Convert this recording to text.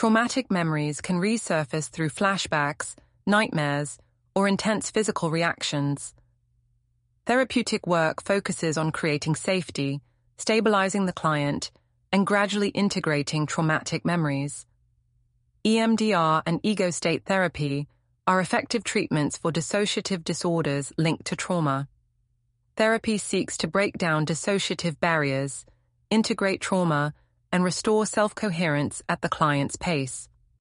Traumatic memories can resurface through flashbacks, nightmares, or intense physical reactions. Therapeutic work focuses on creating safety, stabilizing the client, and gradually integrating traumatic memories. EMDR and ego state therapy are effective treatments for dissociative disorders linked to trauma. Therapy seeks to break down dissociative barriers, integrate trauma, and restore self-coherence at the client's pace.